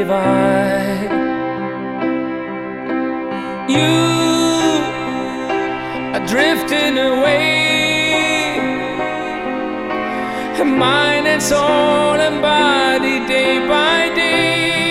divide. You are drifting away, mind and soul and body day by day.